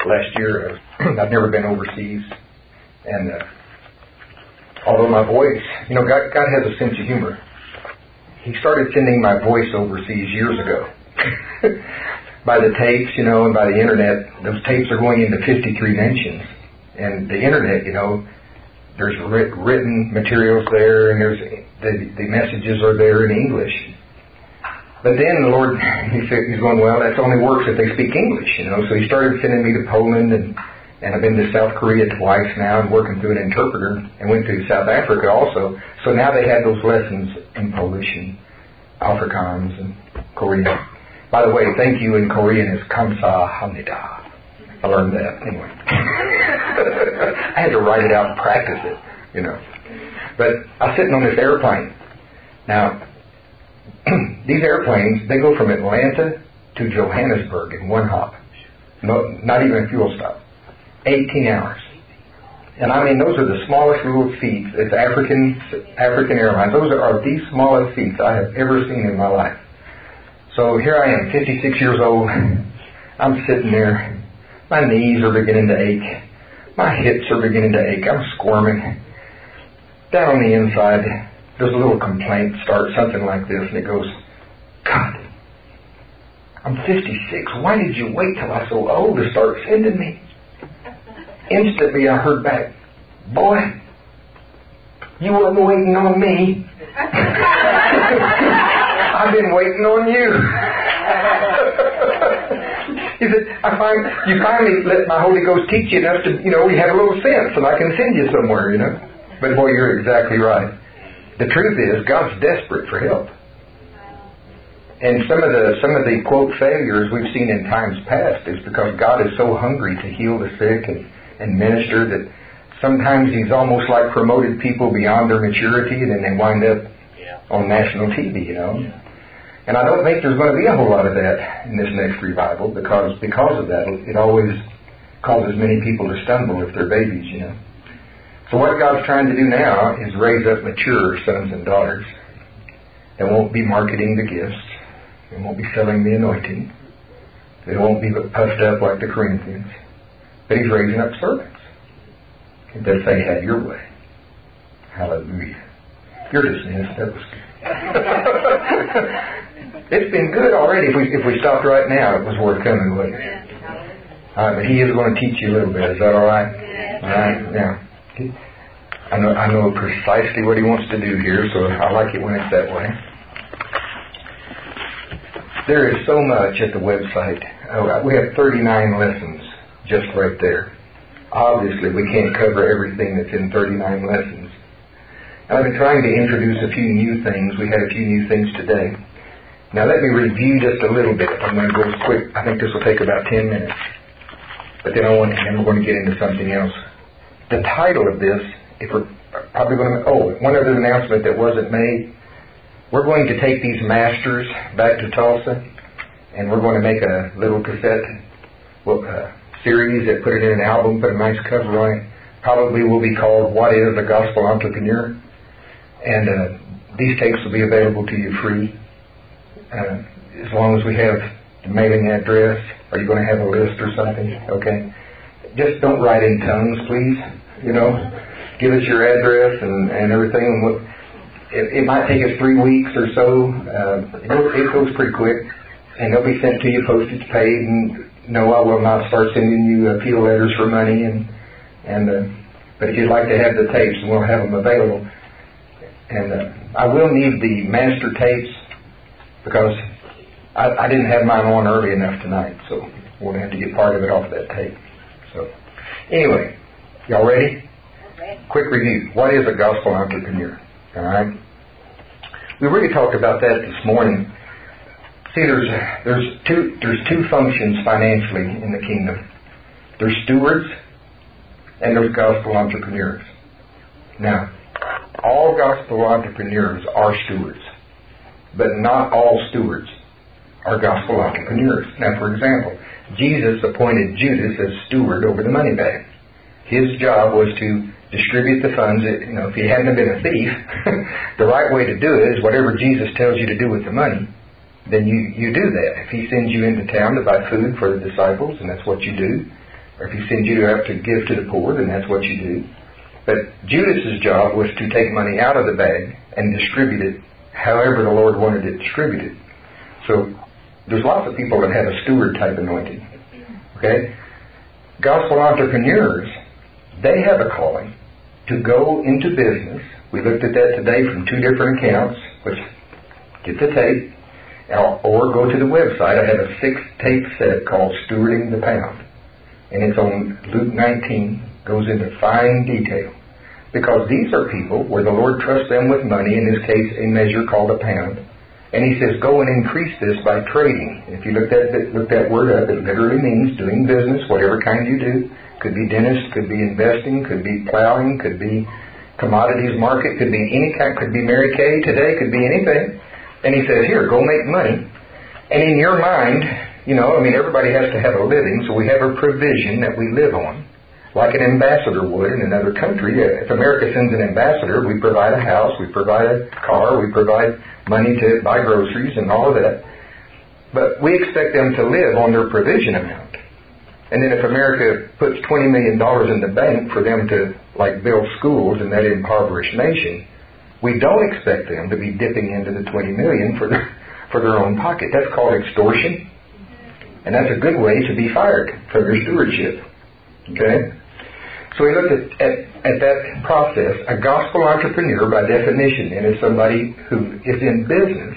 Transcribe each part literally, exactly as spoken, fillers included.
last year. I've never been overseas. And uh, although my voice, you know, God, God has a sense of humor. He started sending my voice overseas years ago. By the tapes, you know, and by the internet. Those tapes are going into fifty-three nations. And the internet, you know, there's writ- written materials there, and there's the, the messages are there in English. But then the Lord, he said, he's going, well, that only works if they speak English, you know. So he started sending me to Poland, and, and I've been to South Korea twice now and working through an interpreter, and went to South Africa also. So now they have those lessons in Polish and Afrikaans and Korean. By the way, thank you in Korean is 감사합니다. I learned that anyway. I had to write it out and practice it, you know. But I was sitting on this airplane. Now, these airplanes, they go from Atlanta to Johannesburg in one hop. No, not even a fuel stop. eighteen hours. And I mean, those are the smallest little seats. It's African African Airlines. Those are, are the smallest seats I have ever seen in my life. So here I am, fifty-six years old. I'm sitting there. My knees are beginning to ache. My hips are beginning to ache. I'm squirming. Down on the inside, there's a little complaint start, something like this, and it goes, God, I'm fifty-six. Why did you wait till I was so old to start sending me? Instantly I heard back, boy, you weren't waiting on me. I've been waiting on you. He said, I find you finally let my Holy Ghost teach you enough to, you know, you have a little sense and I can send you somewhere, you know. But boy, you're exactly right. The truth is, God's desperate for help. And some of the some of the quote failures we've seen in times past is because God is so hungry to heal the sick and, and minister that sometimes He's almost like promoted people beyond their maturity, and then they wind up yeah. on national T V, you know. Yeah. And I don't think there's going to be a whole lot of that in this next revival because because of that, it always causes many people to stumble if they're babies, you know. So what God's trying to do now is raise up mature sons and daughters that won't be marketing the gifts. They won't be selling the anointing. They won't be puffed up like the Corinthians. But He's raising up servants that say, have your way. Hallelujah. You're dismissed. That was good. It's been good already. If we, if we stopped right now, it was worth coming, wouldn't it? All right, but He is going to teach you a little bit. Is that all right? All right. Now, I know, I know precisely what He wants to do here, so I like it when it's that way. There is so much at the website. Oh, we have thirty-nine lessons just right there. Obviously, we can't cover everything that's in thirty-nine lessons. And I've been trying to introduce a few new things. We had a few new things today. Now, let me review just a little bit. I'm going to go quick. I think this will take about ten minutes. But then, I want, then we're going to get into something else. The title of this, if we're probably going to, oh, one other announcement that wasn't made. We're going to take these masters back to Tulsa, and we're going to make a little cassette well, uh, series that put it in an album, put a nice cover on it. Probably will be called What is a Gospel Entrepreneur? And uh, these tapes will be available to you free. Uh, as long as we have the mailing address. Are you going to have a list or something? Okay. Just don't write in tongues, please. You know, give us your address and, and everything. And we'll, it, it might take us three weeks or so. Uh, it, it goes pretty quick. And they'll be sent to you postage paid. And no, I will not start sending you appeal letters for money. And, and uh, but if you'd like to have the tapes, we'll have them available. And uh, I will need the master tapes because I, I didn't have mine on early enough tonight, so we're going to have to get part of it off of that tape. So, anyway, y'all ready? Okay. Quick review. What is a gospel entrepreneur? All right. We really talked about that this morning. See, there's there's two there's two functions financially in the kingdom. There's stewards and there's gospel entrepreneurs. Now, all gospel entrepreneurs are stewards, but not all stewards are gospel entrepreneurs. Now, for example, Jesus appointed Judas as steward over the money bag. His job was to distribute the funds. You know, if he hadn't been a thief, the right way to do it is whatever Jesus tells you to do with the money, then you, you do that. If he sends you into town to buy food for the disciples, and that's what you do, Or if he sends you out to give to the poor, then that's what you do. But Judas's job was to take money out of the bag and distribute it however the Lord wanted it distributed. So there's lots of people that have a steward type anointing. Okay? Gospel entrepreneurs, they have a calling to go into business. We looked at that today from two different accounts, which get the tape, or go to the website. I have a six tape set called Stewarding the Pound. And it's on Luke nineteen, goes into fine detail. Because these are people where the Lord trusts them with money, in this case a measure called a pound. And he says, go and increase this by trading. If you look that, look that word up, it literally means doing business, whatever kind you do. Could be dentist, could be investing, could be plowing, could be commodities market, could be any kind, could be Mary Kay today, could be anything. And he says, here, go make money. And in your mind, you know, I mean, everybody has to have a living, so we have a provision that we live on, like an ambassador would in another country. If America sends an ambassador, we provide a house, we provide a car, we provide money to buy groceries and all of that. But we expect them to live on their provision amount. And then if America puts twenty million dollars in the bank for them to, like, build schools in that impoverished nation, we don't expect them to be dipping into the twenty million dollars for their, for their own pocket. That's called extortion. And that's a good way to be fired from your stewardship. Okay? So we looked at, at, at that process. A gospel entrepreneur, by definition, then, is somebody who is in business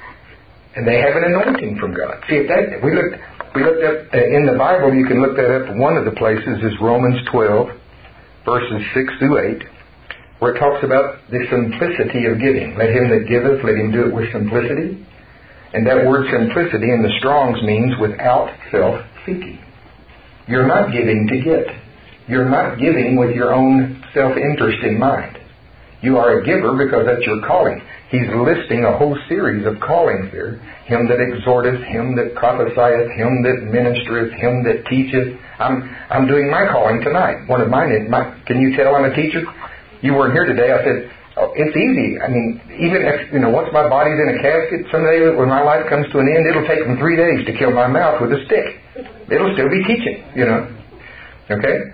and they have an anointing from God. See, if that, we looked, we looked at, uh, in the Bible, you can look that up. One of the places is Romans twelve, verses six through eight, where it talks about the simplicity of giving. Let him that giveth, let him do it with simplicity. And that word simplicity in the Strong's means without self-seeking. You're not giving to get. You're not giving with your own self-interest in mind. You are a giver because that's your calling. He's listing a whole series of callings there. Him that exhorteth, him that prophesieth, him that ministereth, him that teacheth. I'm I'm doing my calling tonight. One of mine is, my, can you tell I'm a teacher? You weren't here today. I said, oh, it's easy. I mean, even if, you know, once my body's in a casket, someday when my life comes to an end, it'll take them three days to kill my mouth with a stick. It'll still be teaching, you know. Okay?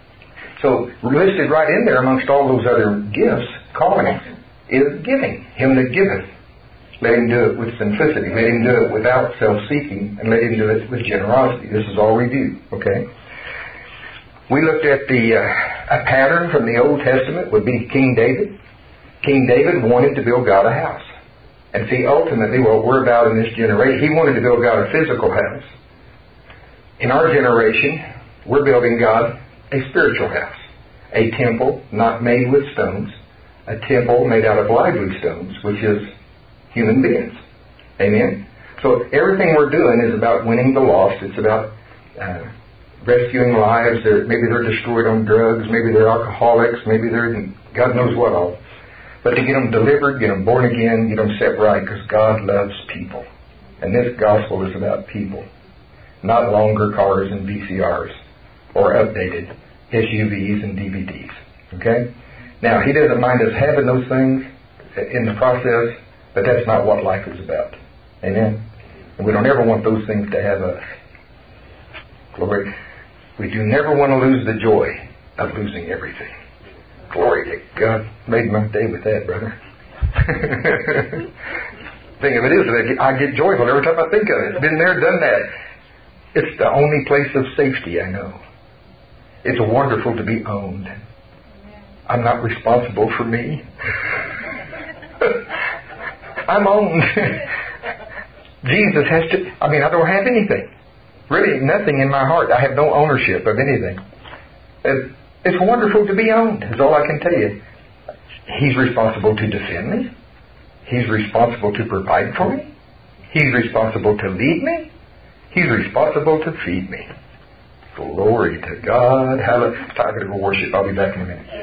So listed right in there amongst all those other gifts, callings, is giving. Him that giveth. Let him do it with simplicity. Let him do it without self-seeking. And let him do it with generosity. This is all review. Okay? We looked at the uh, a pattern from the Old Testament would be King David. King David wanted to build God a house. And see, ultimately, what we're about in this generation, he wanted to build God a physical house. In our generation, we're building God a spiritual house. A temple not made with stones. A temple made out of lively stones, which is human beings. Amen? So everything we're doing is about winning the lost. It's about uh, rescuing lives. They're, maybe they're destroyed on drugs. Maybe they're alcoholics. Maybe they're God knows what all. But to get them delivered, get them born again, get them set right, because God loves people. And this gospel is about people. Not longer cars and V C Rs or updated S U Vs and D V Ds. Okay? Now, he doesn't mind us having those things in the process, but that's not what life is about. Amen? And we don't ever want those things to have us. Glory. We do never want to lose the joy of losing everything. Glory to God. Made my day with that, brother. Thing of it is, I get joyful every time I think of it. Been there, done that. It's the only place of safety I know. It's wonderful to be owned. I'm not responsible for me. I'm owned. Jesus has to, I mean, I don't have anything. Really, nothing in my heart. I have no ownership of anything. It's, it's wonderful to be owned, is all I can tell you. He's responsible to defend me. He's responsible to provide for me. He's responsible to lead me. He's responsible to feed me. Glory to God. Hallelujah. Time to go worship. I'll be back in a minute.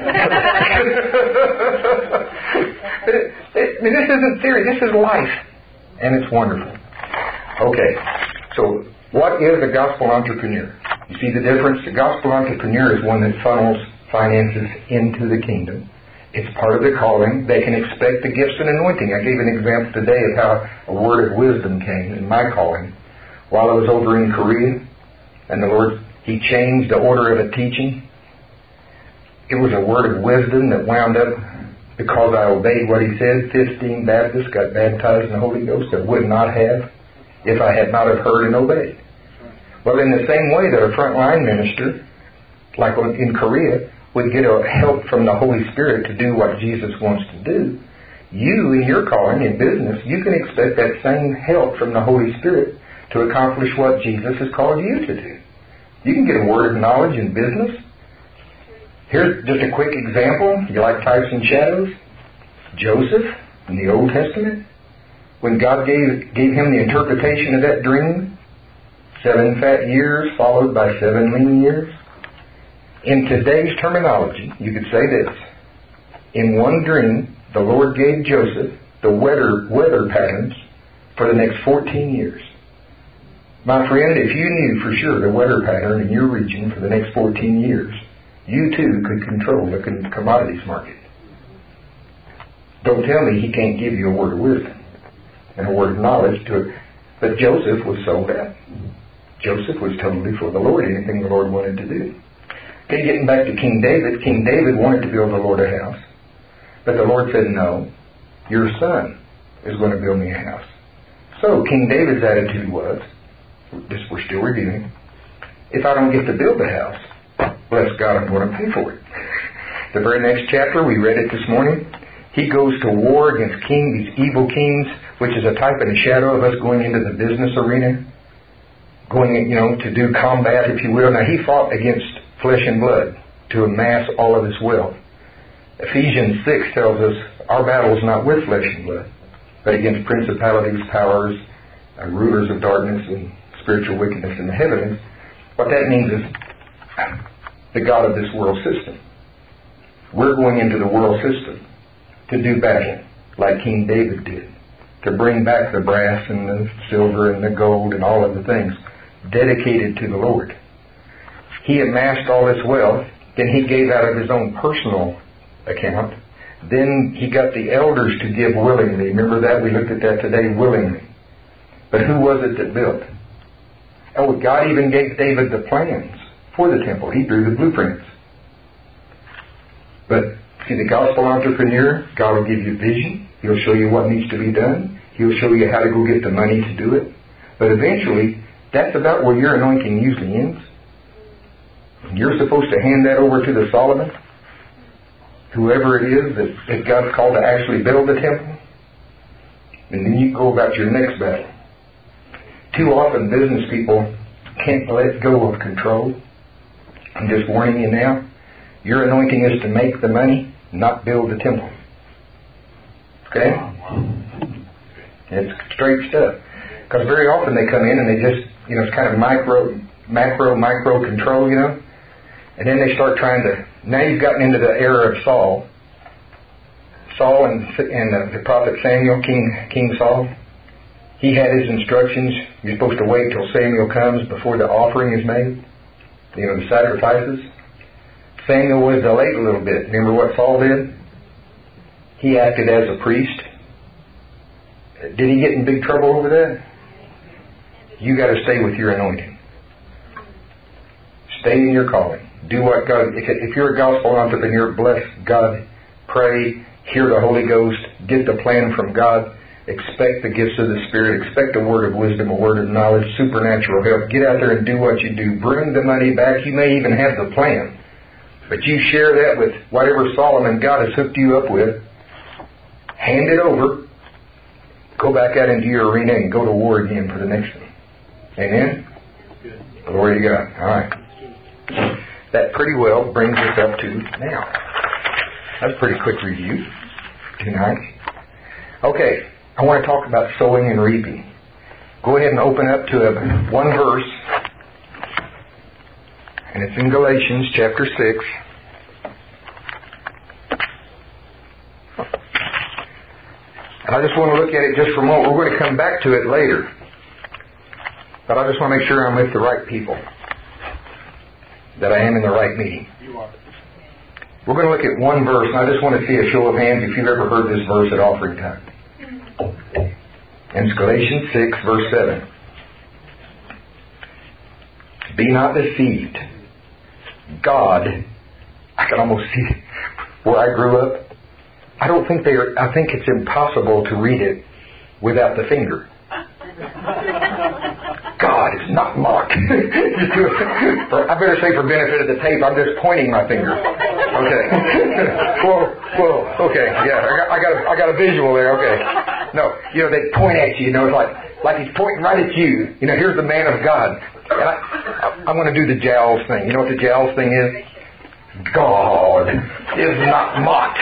But it, it, I mean, this isn't theory. This is life. And it's wonderful. Okay. So, what is a gospel entrepreneur? You see the difference? The gospel entrepreneur is one that funnels finances into the kingdom. It's part of the calling. They can expect the gifts and anointing. I gave an example today of how a word of wisdom came in my calling while I was over in Korea. And the Lord He changed the order of a teaching. It was a word of wisdom that wound up, because I obeyed what he said, fifteen Baptists got baptized in the Holy Ghost that would not have if I had not have heard and obeyed. Well, in the same way that a frontline minister, like in Korea, would get a help from the Holy Spirit to do what Jesus wants to do, you, in your calling in business, you can expect that same help from the Holy Spirit to accomplish what Jesus has called you to do. You can get a word of knowledge in business. Here's just a quick example. You like types and shadows? Joseph, in the Old Testament, when God gave, gave him the interpretation of that dream, seven fat years followed by seven lean years. In today's terminology, you could say this. In one dream, the Lord gave Joseph the weather, weather patterns for the next fourteen years. My friend, if you knew for sure the weather pattern in your region for the next fourteen years, you too could control the commodities market. Don't tell me he can't give you a word of wisdom and a word of knowledge to it. But Joseph was sold out. Joseph was totally for the Lord, anything the Lord wanted to do. Okay, getting back to King David. King David wanted to build the Lord a house. But the Lord said, no, your son is going to build me a house. So King David's attitude was, this we're still reviewing, if I don't get to build the house, bless God, I'm going to pay for it. The very next chapter, we read it this morning, he goes to war against king, these evil kings, which is a type and a shadow of us going into the business arena, going, you know, to do combat, if you will. Now, he fought against flesh and blood to amass all of his wealth. Ephesians six tells us our battle is not with flesh and blood, but against principalities, powers, uh, rulers of darkness, and spiritual wickedness in the heavens. What that means is the God of this world system. We're going into the world system to do battle like King David did, to bring back the brass and the silver and the gold and all of the things dedicated to the Lord. He amassed all this wealth, then he gave out of his own personal account. Then he got the elders to give willingly. Remember that? We looked at that today, willingly. But who was it that built? Oh, God even gave David the plans for the temple. He drew the blueprints. But see, the gospel entrepreneur, God will give you vision. He'll show you what needs to be done. He'll show you how to go get the money to do it. But eventually, that's about where your anointing usually ends. You're supposed to hand that over to the Solomon, whoever it is that, that God's called to actually build the temple. And then you go about your next battle. Too often business people can't let go of control. I'm just warning you now. Your anointing is to make the money, not build the temple. Okay? It's straight stuff. Because very often they come in and they just, you know, it's kind of micro, macro, micro control, you know. And then they start trying to, now you've gotten into the era of Saul. Saul and, and the, the prophet Samuel, King, King Saul. He had his instructions. You're supposed to wait till Samuel comes before the offering is made. You know, the sacrifices. Samuel was delayed a little bit. Remember what Saul did? He acted as a priest. Did he get in big trouble over that? You got to stay with your anointing. Stay in your calling. Do what God, if, if you're a gospel entrepreneur, bless God, pray, hear the Holy Ghost, get the plan from God, expect the gifts of the Spirit, expect a word of wisdom, a word of knowledge, supernatural help. Get out there and do what you do. Bring the money back. You may even have the plan. But you share that with whatever Solomon God has hooked you up with. Hand it over. Go back out into your arena and go to war again for the next one. Amen? Glory to God. All right. That pretty well brings us up to now. That's a pretty quick review tonight. Okay. I want to talk about sowing and reaping. Go ahead and open up to a, one verse. And it's in Galatians chapter six. And I just want to look at it just for a moment. We're going to come back to it later. But I just want to make sure I'm with the right people. That I am in the right meeting. You are. We're going to look at one verse, and I just want to see a show of hands if you've ever heard this verse at offering time. And it's Galatians six, verse seven. Be not deceived. God, I can almost see where I grew up. I don't think they are, I think it's impossible to read it without the finger. God is not mocked. I better say for benefit of the tape, I'm just pointing my finger. Okay. Whoa, whoa, okay, yeah, I got, I got, a, I got a visual there, okay. No, you know, they point at you, you know, it's like, like he's pointing right at you. You know, here's the man of God. And I, I, I'm going to do the jowls thing. You know what the jowls thing is? God is not mocked.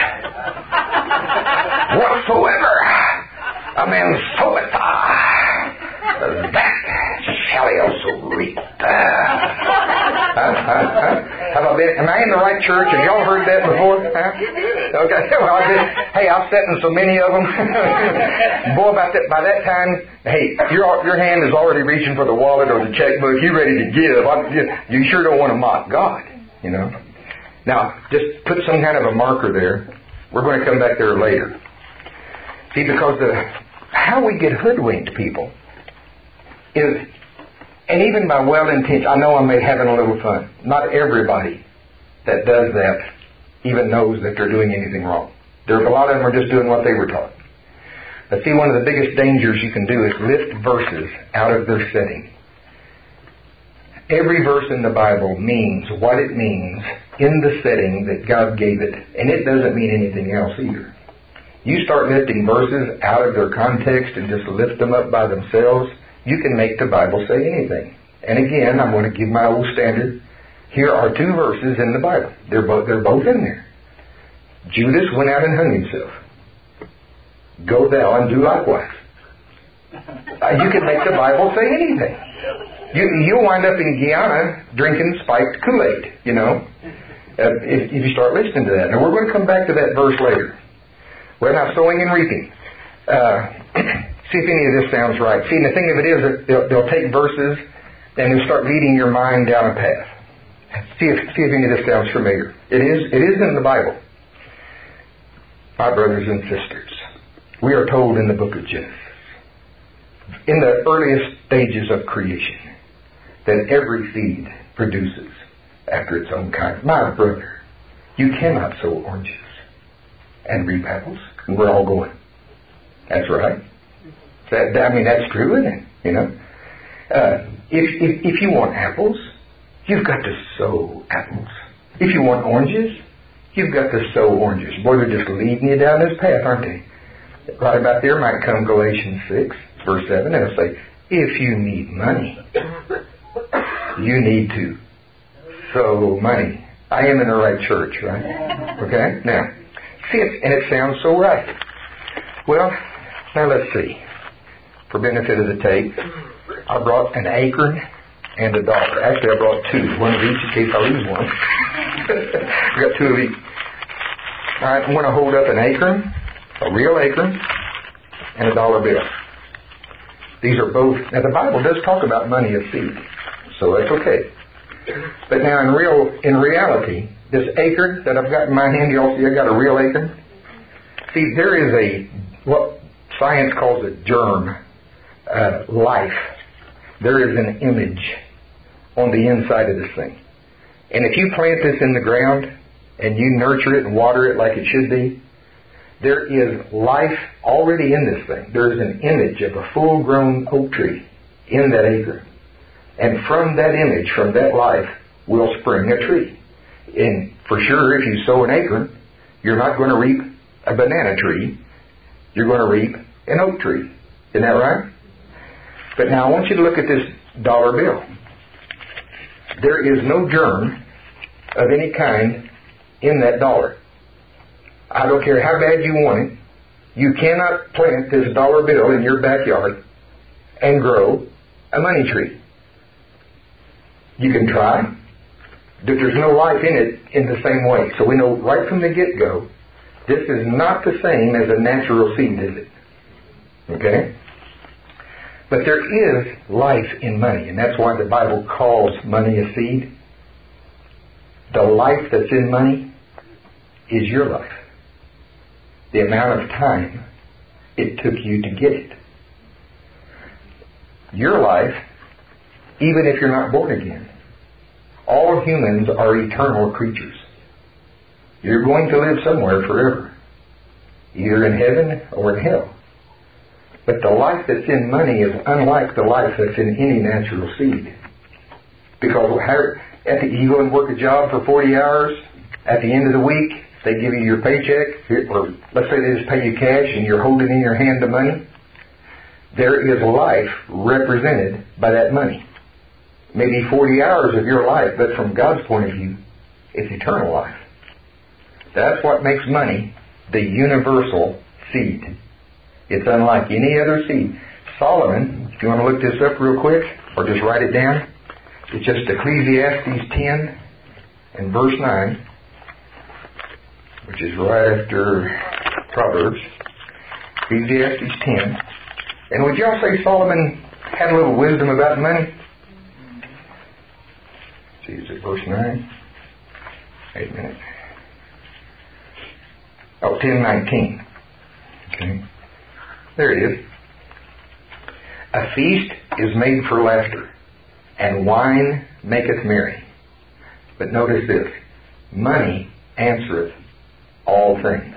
Whatsoever a man soweth, that shall he also reap. Uh, uh, uh, have I been, am I in the right church? Have y'all heard that before? Huh? Okay. Well, I've been, hey, I've sat in so many of them. Boy, about that, by that time, hey, your your hand is already reaching for the wallet or the checkbook. You're ready to give. I, you, you sure don't want to mock God, you know. Now, just put some kind of a marker there. We're going to come back there later. See, because the how we get hoodwinked, people, is, and even by well-intentioned, I know I'm having a little fun. Not everybody that does that even knows that they're doing anything wrong. There, a lot of them are just doing what they were taught. But see, one of the biggest dangers you can do is lift verses out of their setting. Every verse in the Bible means what it means in the setting that God gave it. And it doesn't mean anything else either. You start lifting verses out of their context and just lift them up by themselves, you can make the Bible say anything. And again, I'm going to give my old standard. Here are two verses in the Bible. They're both, they're both in there. Judas went out and hung himself. Go thou and do likewise. Uh, you can make the Bible say anything. You, you'll wind up in Guyana drinking spiked Kool-Aid, you know, uh, if, if you start listening to that. Now, we're going to come back to that verse later. Well, now, sowing and reaping. Uh, see if any of this sounds right. See, and the thing of it is that they'll, they'll take verses and they'll start leading your mind down a path. See if, see if any of this sounds familiar. It is, it is in the Bible. My brothers and sisters, we are told in the book of Genesis, in the earliest stages of creation, that every seed produces after its own kind. My brother, you cannot sow oranges and reap apples. And we're all going, that's right. That, I mean, that's true, isn't it? You know, uh, if, if if you want apples, you've got to sow apples. If you want oranges, you've got to sow oranges. Boy, they're just leading you down this path, aren't they? Right about there might come Galatians six, verse seven, and it'll say, if you need money, you need to sow money. I am in the right church, right? Okay? Now, see it, and it sounds so right. Well, now let's see. For benefit of the tape, I brought an acorn and a dollar. Actually, I brought two. One of each in case I lose one. I got two of each. All right, I'm going to hold up an acorn, a real acorn, and a dollar bill. These are both, now the Bible does talk about money as seed, so that's okay. But now in real, in reality, this acorn that I've got in my hand, you all see I got a real acorn? See, there is a, what science calls a germ, uh, life. There is an image on the inside of this thing. And if you plant this in the ground and you nurture it and water it like it should be, there is life already in this thing. There is an image of a full-grown oak tree in that acorn. And from that image, from that life, will spring a tree. And for sure, if you sow an acorn, you're not going to reap a banana tree. You're going to reap an oak tree. Isn't that right? But now I want you to look at this dollar bill. There is no germ of any kind in that dollar. I don't care how bad you want it. You cannot plant this dollar bill in your backyard and grow a money tree. You can try, but there's no life in it in the same way. So we know right from the get-go, this is not the same as a natural seed, is it? Okay? But there is life in money, and that's why the Bible calls money a seed. The life that's in money is your life. The amount of time it took you to get it. Your life, even if you're not born again, All humans are eternal creatures. You're going to live somewhere forever, either in heaven or in hell. But the life that's in money is unlike the life that's in any natural seed. Because at the, you go and work a job for forty hours, at the end of the week, they give you your paycheck, or let's say they just pay you cash and you're holding in your hand the money. There is life represented by that money. Maybe forty hours of your life, but from God's point of view, it's eternal life. That's what makes money the universal seed. It's unlike any other seed. Solomon, if you want to look this up real quick, or just write it down, it's just Ecclesiastes ten and verse nine, which is right after Proverbs. Ecclesiastes ten. And would y'all say Solomon had a little wisdom about money? See, is it verse nine? Wait a minute. Oh, ten nineteen. Okay. There it is. A feast is made for laughter, and wine maketh merry. But notice this. Money answereth all things.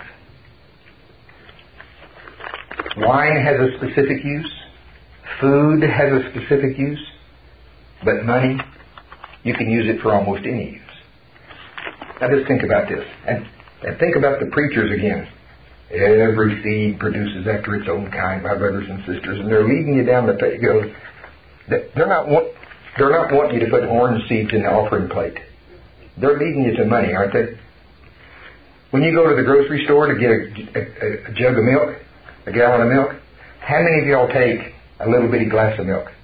Wine has a specific use. Food has a specific use. But money, you can use it for almost any use. Now just think about this. And, and think about the preachers again. Every seed produces after its own kind, my brothers and sisters. And they're leading you down the path. They're not, they're not wanting you to put orange seeds in the offering plate. They're leading you to money, aren't they? When you go to the grocery store to get a, a, a jug of milk, a gallon of milk, how many of y'all take a little bitty glass of milk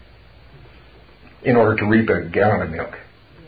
in order to reap a gallon of milk?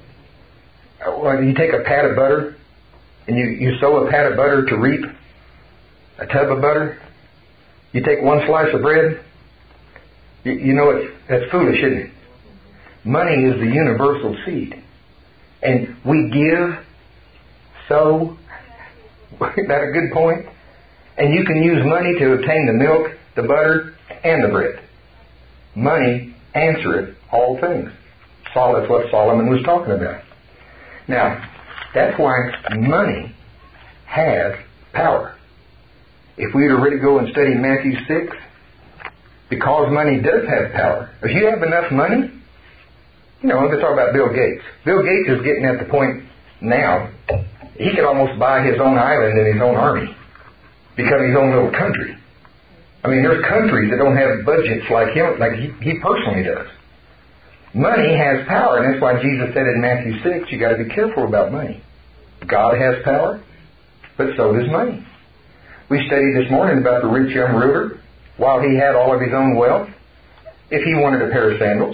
Well, you take a pat of butter and you, you sow a pat of butter to reap a tub of butter. You take one slice of bread. You, you know, it's, that's foolish, isn't it? Money is the universal seed. And we give, sow. Isn't that a good point? And you can use money to obtain the milk, the butter, and the bread. Money answereth all things. That's what Solomon was talking about. Now, that's why money has power. If we were to really go and study Matthew six, because money does have power. If you have enough money, you know, let's talk about Bill Gates. Bill Gates is getting at the point now, he could almost buy his own island and his own army, become his own little country. I mean, there's countries that don't have budgets like him, like he, he personally does. Money has power, and that's why Jesus said in Matthew six, you got to be careful about money. God has power, but so does money. We studied this morning about the rich young ruler. While he had all of his own wealth, if he wanted a pair of sandals,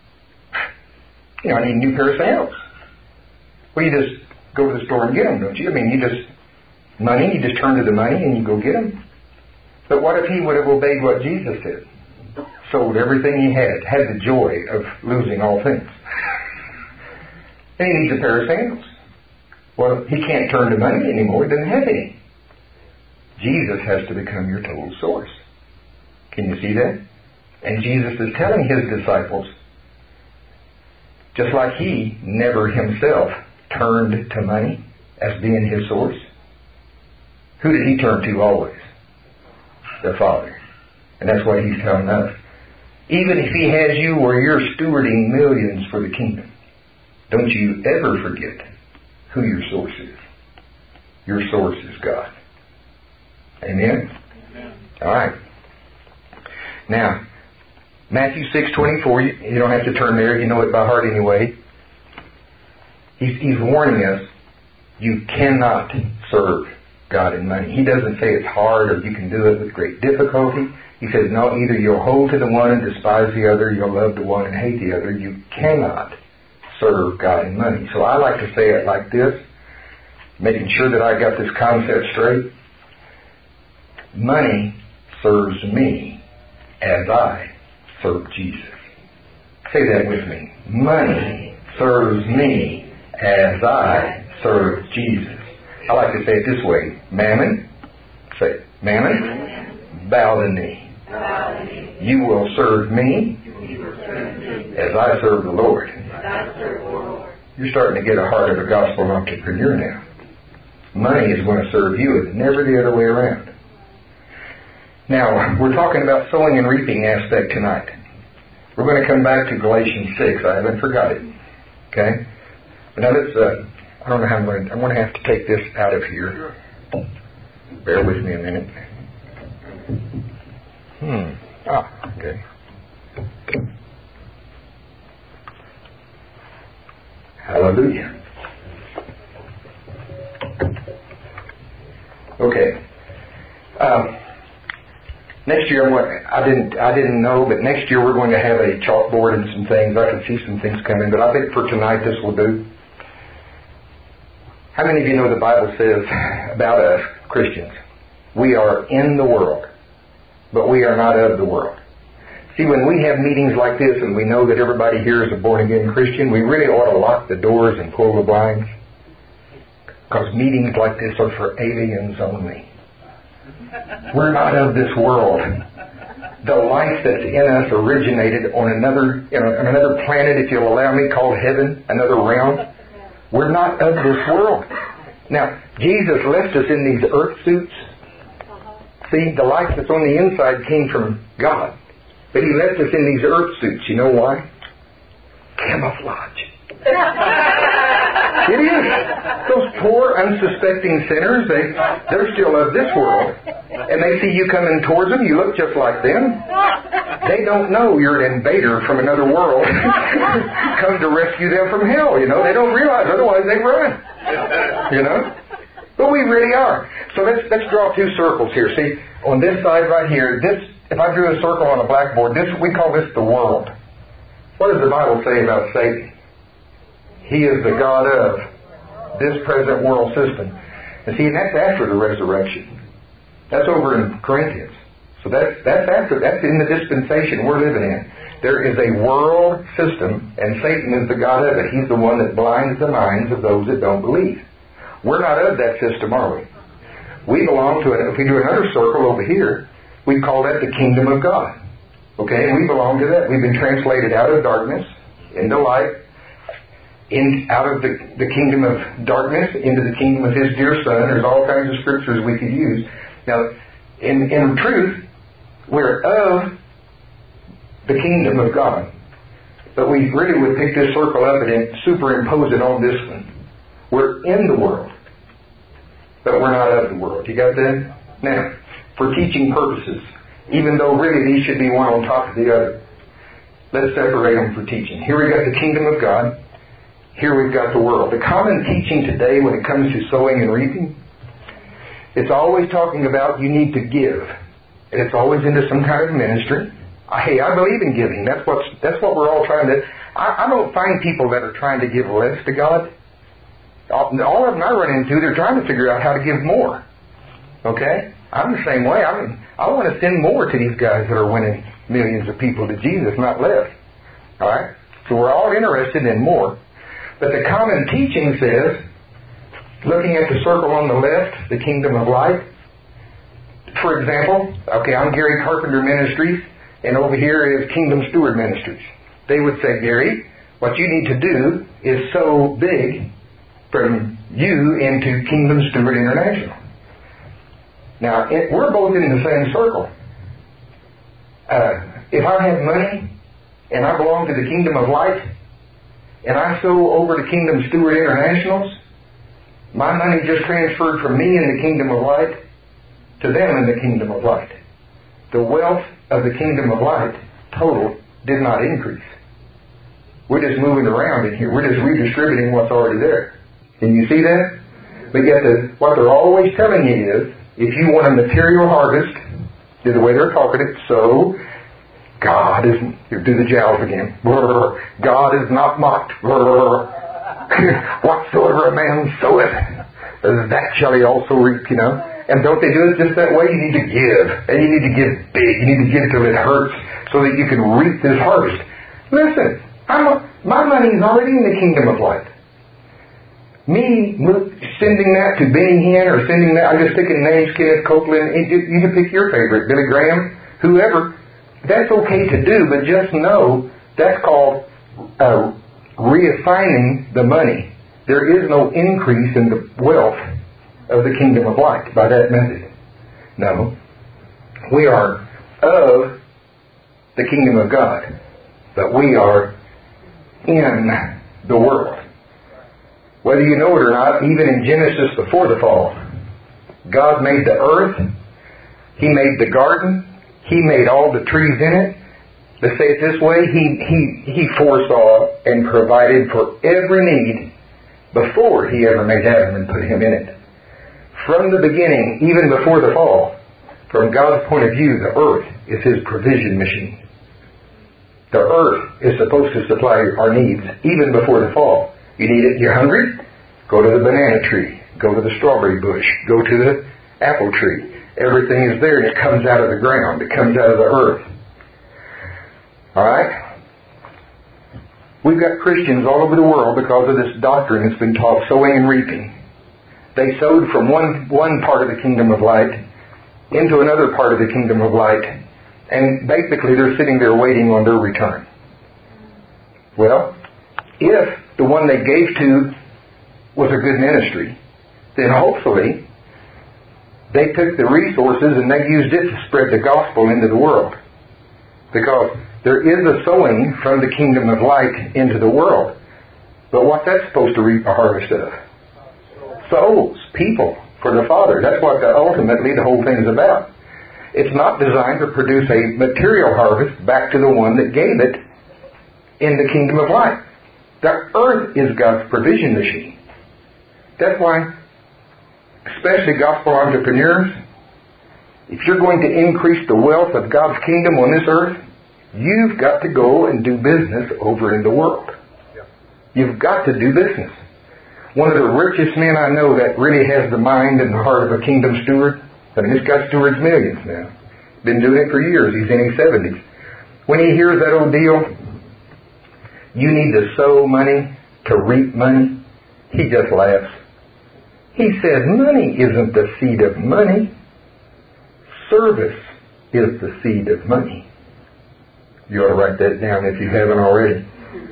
you know, I need a new pair of sandals. Well, you just go to the store and get them, don't you? I mean, you just, money, you just turn to the money and you go get them. But what if he would have obeyed what Jesus said? Sold everything he had, had the joy of losing all things. And he needs a pair of sandals. Well, he can't turn to money anymore. He doesn't have any. Jesus has to become your total source. Can you see that? And Jesus is telling his disciples, just like he never himself turned to money as being his source, who did he turn to always? The Father. And that's what he's telling us. Even if he has you where you're stewarding millions for the kingdom, don't you ever forget who your source is. Your source is God. Amen? Amen. All right. Now, Matthew six twenty-four, you, you don't have to turn there. You know it by heart anyway. He's, he's warning us, you cannot serve God in money. He doesn't say it's hard or you can do it with great difficulty. He says, no, either you'll hold to the one and despise the other, you'll love the one and hate the other. You cannot serve God in money. So I like to say it like this, making sure that I got this concept straight. Money serves me as I serve Jesus. Say that with me. Money serves me as I serve Jesus. I like to say it this way. Mammon, say it. Mammon, bow the knee. You will serve me as I serve the Lord. You're starting to get a heart of a gospel entrepreneur now. Money is going to serve you and never the other way around. Now, we're talking about sowing and reaping aspect tonight. We're going to come back to Galatians six. I haven't forgot it. Okay? But now let's, uh, I don't know how I'm going to, I'm going to have to take this out of here. Bear with me a minute. Hmm. Ah, okay. Hallelujah. Okay. Um, next year, I'm going, I didn't, I didn't know, but next year we're going to have a chalkboard and some things. I can see some things coming, but I think for tonight this will do. How many of you know the Bible says about us, Christians, we are in the world, but we are not of the world. See, when we have meetings like this and we know that everybody here is a born-again Christian, we really ought to lock the doors and pull the blinds. Because meetings like this are for aliens only. We're not of this world. The life that's in us originated on another, you know, on another planet, if you'll allow me, called heaven, another realm. We're not of this world. Now, Jesus left us in these earth suits. See, the life that's on the inside came from God. But He left us in these earth suits. You know why? Camouflage. It is. Those poor, unsuspecting sinners, they, they're still of this world. And they see you coming towards them, you look just like them. They don't know you're an invader from another world. Come to rescue them from hell, you know. They don't realize, otherwise they run. You know? But we really are. So let's, let's draw two circles here. See, on this side right here, this, if I drew a circle on a blackboard, this, we call this the world. What does the Bible say about Satan? He is the God of this present world system. And see, that's after the resurrection. That's over in Corinthians. So that's, that's after, that's in the dispensation we're living in. There is a world system, and Satan is the God of it. He's the one that blinds the minds of those that don't believe. We're not of that system, are we? We belong to it. If we do another circle over here, we call that the kingdom of God. Okay, and we belong to that. We've been translated out of darkness into light, in out of the, the kingdom of darkness into the kingdom of His dear Son. There's all kinds of scriptures we could use. Now, in, in truth, we're of the kingdom of God. But we really would pick this circle up and superimpose it on this one. We're in the world, but we're not of the world. You got that? Now, for teaching purposes, even though really these should be one on top of the other, let's separate them for teaching. Here we've got the kingdom of God. Here we've got the world. The common teaching today when it comes to sowing and reaping, it's always talking about you need to give. And it's always into some kind of ministry. Hey, I believe in giving. That's what's, that's what we're all trying to... I, I don't find people that are trying to give less to God. All, all of them I run into, they're trying to figure out how to give more. Okay? I'm the same way. I mean, I want to send more to these guys that are winning millions of people to Jesus, not less. All right? So we're all interested in more. But the common teaching says, looking at the circle on the left, the kingdom of light. For example, okay, I'm Gary Carpenter Ministries, and over here is Kingdom Steward Ministries. They would say, Gary, what you need to do is sow big from you into Kingdom Steward International. Now, it, we're both in the same circle. Uh, if I have money and I belong to the Kingdom of Light and I sow over to Kingdom Steward Internationals, my money just transferred from me in the Kingdom of Light to them in the Kingdom of Light. The wealth of the Kingdom of Light, total, did not increase. We're just moving around in here. We're just redistributing what's already there. Can you see that? But yet the, what they're always telling you is, if you want a material harvest, do the way they're talking it, so God is, do the jowls again. God is not mocked. Whatsoever a man soweth, that shall he also reap, you know. And don't they do it just that way? You need to give. And you need to give big. You need to give till it hurts so that you can reap this harvest. Listen, I'm a, my money is already in the kingdom of light. Me sending that to Benny Hinn or sending that, I'm just picking names, Kenneth Copeland, you can pick your favorite, Billy Graham, whoever. That's okay to do, but just know that's called uh, reassigning the money. There is no increase in the wealth of the kingdom of light by that method. No. We are of the kingdom of God, but we are in the world. Whether you know it or not, even in Genesis before the fall, God made the earth, He made the garden, He made all the trees in it. Let's say it this way, He, he, he foresaw and provided for every need before He ever made Adam and put him in it. From the beginning, even before the fall, from God's point of view, the earth is His provision machine. The earth is supposed to supply our needs even before the fall. You need it, you're hungry? Go to the banana tree. Go to the strawberry bush. Go to the apple tree. Everything is there and it comes out of the ground. It comes out of the earth. Alright? We've got Christians all over the world because of this doctrine that's been taught, sowing and reaping. They sowed from one, one part of the kingdom of light into another part of the kingdom of light, and basically they're sitting there waiting on their return. Well, if the one they gave to was a good ministry, then hopefully they took the resources and they used it to spread the gospel into the world. Because there is a sowing from the kingdom of light into the world. But what's that supposed to reap a harvest of? Souls, people, for the Father. That's what the, ultimately the whole thing is about. It's not designed to produce a material harvest back to the one that gave it in the kingdom of light. The earth is God's provision machine. That's why, especially gospel entrepreneurs, if you're going to increase the wealth of God's kingdom on this earth, you've got to go and do business over in the world. You've got to do business. One of the richest men I know that really has the mind and the heart of a kingdom steward, I mean, this guy stewards millions now. Been doing it for years. He's in his seventies. When he hears that old deal, you need to sow money to reap money, he just laughs. He said, money isn't the seed of money. Service is the seed of money. You ought to write that down if you haven't already.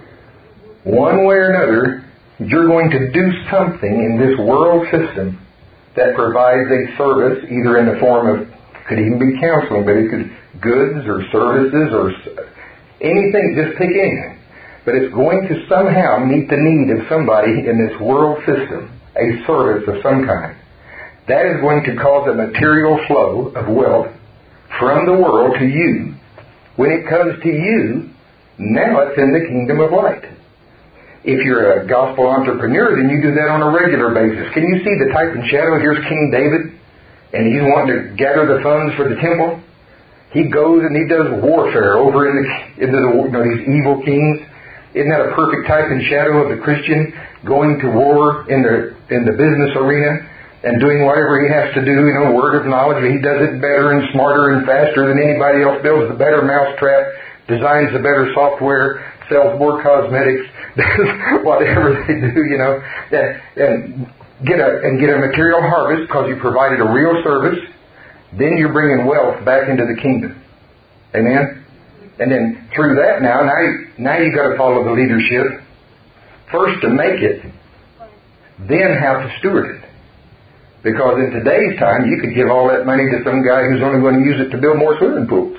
One way or another, you're going to do something in this world system that provides a service, either in the form of, could even be counseling, but it could goods or services or anything, just pick anything. But it's going to somehow meet the need of somebody in this world system, a service of some kind. That is going to cause a material flow of wealth from the world to you. When it comes to you, now it's in the kingdom of light. If you're a gospel entrepreneur, then you do that on a regular basis. Can you see the type and shadow? Here's King David, and he's wanting to gather the funds for the temple. He goes and he does warfare over in the, into the, you know, these evil kings. Isn't that a perfect type and shadow of the Christian going to war in the in the business arena and doing whatever he has to do, you know, word of knowledge? He does it better and smarter and faster than anybody else, builds the better mousetrap, designs the better software, sells more cosmetics, does whatever they do, you know, and, and get a and get a material harvest because you provided a real service. Then you're bringing wealth back into the kingdom. Amen? And then through that now, now, you, now you've got to follow the leadership. First to make it, then how to steward it. Because in today's time, you could give all that money to some guy who's only going to use it to build more swimming pools.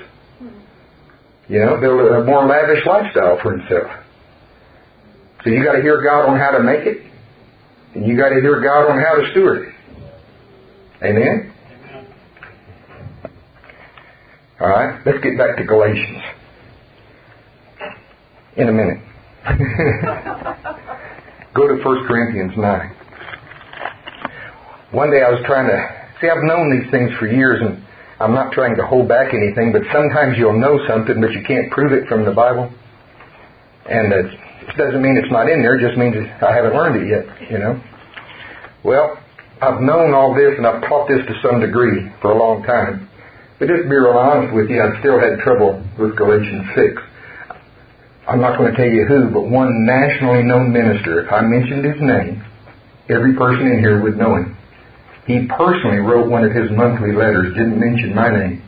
You know, build a more lavish lifestyle for himself. So you got to hear God on how to make it, and you got to hear God on how to steward it. Amen? All right, let's get back to Galatians. In a minute. Go to First Corinthians nine. One day I was trying to... See, I've known these things for years, and I'm not trying to hold back anything, but sometimes you'll know something, but you can't prove it from the Bible. And it doesn't mean it's not in there, it just means I haven't learned it yet, you know. Well, I've known all this, and I've taught this to some degree for a long time. But just to be real honest with you, I still had trouble with Galatians six. I'm not going to tell you who, but one nationally known minister, if I mentioned his name, every person in here would know him. He personally wrote one of his monthly letters, didn't mention my name,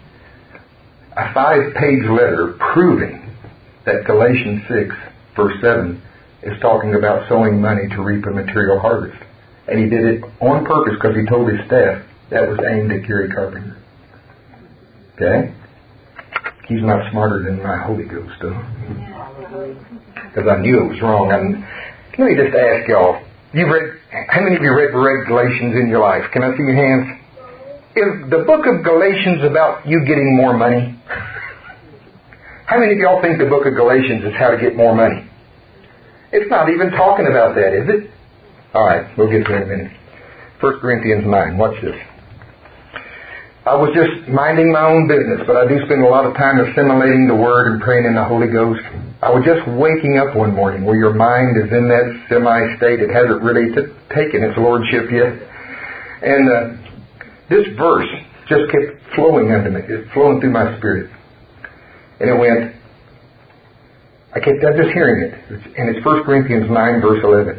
a five-page letter proving that Galatians six, verse seven, is talking about sowing money to reap a material harvest. And he did it on purpose because he told his staff that was aimed at Gary Carpenter. Okay? He's not smarter than my Holy Ghost, though. Because I knew it was wrong. I'm, let me just ask y'all. You've read, how many of you read, read Galatians in your life? Can I see your hands? Is the book of Galatians about you getting more money? How many of y'all think the book of Galatians is how to get more money? It's not even talking about that, is it? Alright, we'll get to it in a minute. First Corinthians nine, watch this. I was just minding my own business, but I do spend a lot of time assimilating the Word and praying in the Holy Ghost. I was just waking up one morning where your mind is in that semi-state. It hasn't really t- taken its lordship yet. And uh, this verse just kept flowing under me. It's flowing through my spirit. And it went, I kept I'm just hearing it. And it's First Corinthians nine, verse eleven.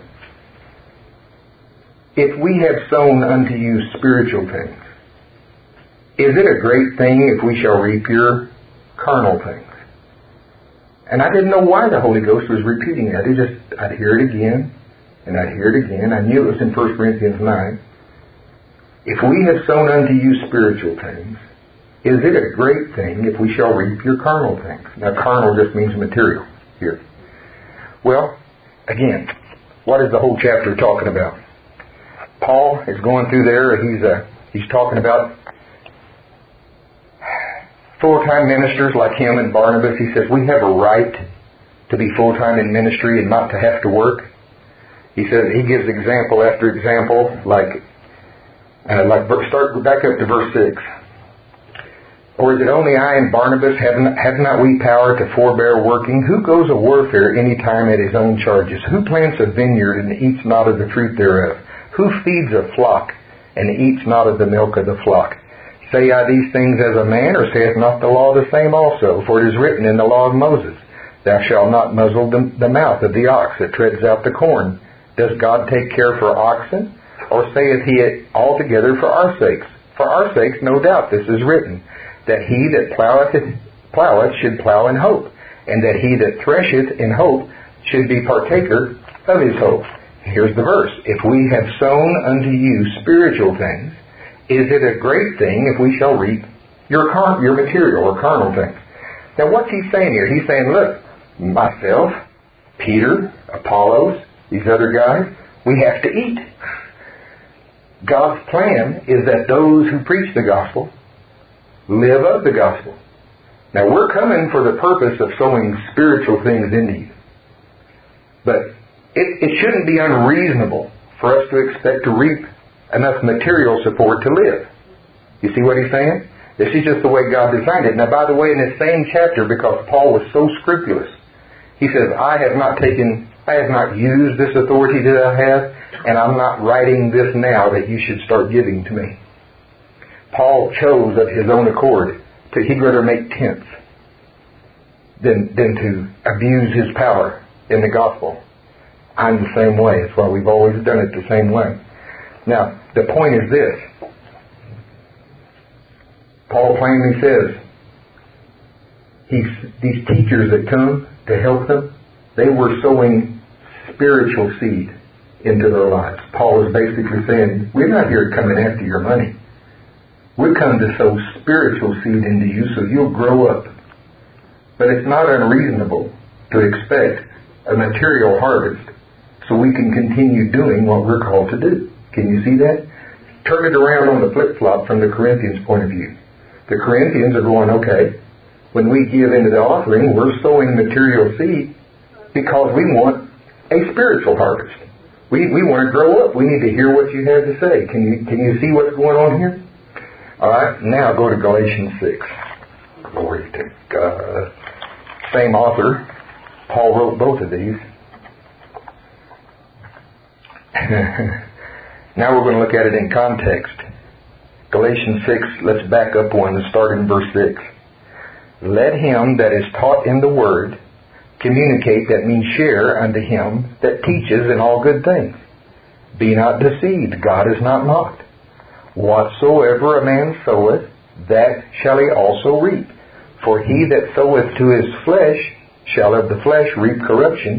If we have sown unto you spiritual things, is it a great thing if we shall reap your carnal things? And I didn't know why the Holy Ghost was repeating that. It just, I'd hear it again, and I'd hear it again. I knew it was in First Corinthians nine. If we have sown unto you spiritual things, is it a great thing if we shall reap your carnal things? Now, carnal just means material here. Well, again, what is the whole chapter talking about? Paul is going through there. He's uh, he's talking about full-time ministers like him and Barnabas. He says, we have a right to be full-time in ministry and not to have to work. He says, he gives example after example, like, uh, like start back up to verse six. Or is it only I and Barnabas, have not, have not we power to forbear working? Who goes a warfare any time at his own charges? Who plants a vineyard and eats not of the fruit thereof? Who feeds a flock and eats not of the milk of the flock? Say I these things as a man, or saith not the law the same also? For it is written in the law of Moses, thou shalt not muzzle the, the mouth of the ox that treads out the corn. Does God take care for oxen? Or saith he it altogether for our sakes? For our sakes, no doubt, this is written, that he that ploweth, ploweth should plow in hope, and that he that thresheth in hope should be partaker of his hope. Here's the verse. If we have sown unto you spiritual things, is it a great thing if we shall reap your car- your material or carnal things? Now what's he saying here? He's saying, look, myself, Peter, Apollos, these other guys, we have to eat. God's plan is that those who preach the gospel live of the gospel. Now we're coming for the purpose of sowing spiritual things into you. But it, it shouldn't be unreasonable for us to expect to reap enough material support to live. You see what he's saying? This is just the way God designed it. Now, by the way, in this same chapter, because Paul was so scrupulous, he says, I have not taken, I have not used this authority that I have, and I'm not writing this now that you should start giving to me. Paul chose of his own accord to, he'd rather make tents than, than to abuse his power in the gospel. I'm the same way. That's why we've always done it the same way. Now, the point is this. Paul plainly says, he's, these teachers that come to help them, they were sowing spiritual seed into their lives. Paul is basically saying, we're not here coming after your money. We come to sow spiritual seed into you so you'll grow up. But it's not unreasonable to expect a material harvest so we can continue doing what we're called to do. Can you see that? Turn it around on the flip-flop from the Corinthians' point of view. The Corinthians are going, okay, when we give into the offering, we're sowing material seed because we want a spiritual harvest. We we want to grow up. We need to hear what you have to say. Can you can you see what's going on here? All right, now go to Galatians six. Glory to God. Same author. Paul wrote both of these. Now we're going to look at it in context. Galatians six, let's back up one and start in verse six. Let him that is taught in the word communicate, that means share, unto him that teaches in all good things. Be not deceived, God is not mocked. Whatsoever a man soweth, that shall he also reap. For he that soweth to his flesh shall of the flesh reap corruption,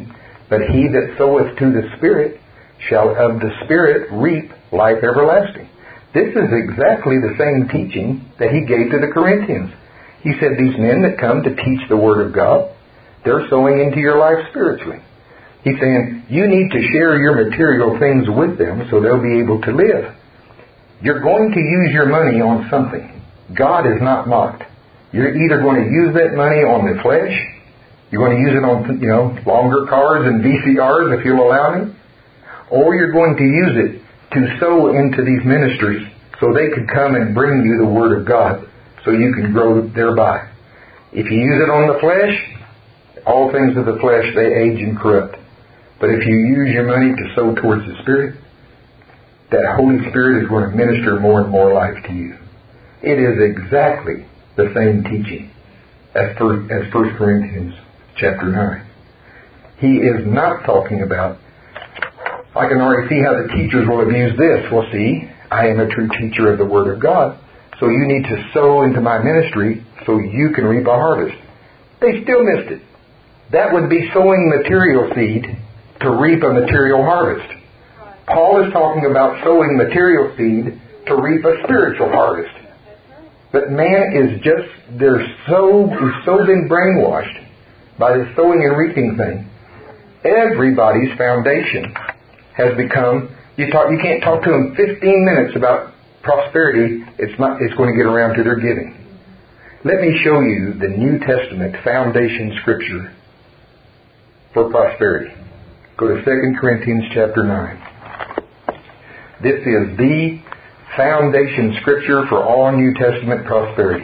But he that soweth to the Spirit shall of the Spirit reap life everlasting. This is exactly the same teaching that he gave to the Corinthians. He said these men that come to teach the Word of God, they're sowing into your life spiritually. He's saying you need to share your material things with them so they'll be able to live. You're going to use your money on something. God is not mocked. You're either going to use that money on the flesh, you're going to use it on, you know, longer cars and V C Rs if you'll allow me, or you're going to use it to sow into these ministries so they could come and bring you the Word of God so you can grow thereby. If you use it on the flesh, all things of the flesh, they age and corrupt. But if you use your money to sow towards the Spirit, that Holy Spirit is going to minister more and more life to you. It is exactly the same teaching as First Corinthians chapter nine. He is not talking about, I can already see how the teachers will abuse this. Well, see, I am a true teacher of the Word of God, so you need to sow into my ministry so you can reap a harvest. They still missed it. That would be sowing material seed to reap a material harvest. Paul is talking about sowing material seed to reap a spiritual harvest. But man is just, they're so, he's so been brainwashed by this sowing and reaping thing. Everybody's foundation has become, you talk, you can't talk to them fifteen minutes about prosperity, it's not, it's going to get around to their giving. Let me show you the New Testament foundation scripture for prosperity. Go to Second Corinthians chapter nine. This is the foundation scripture for all New Testament prosperity.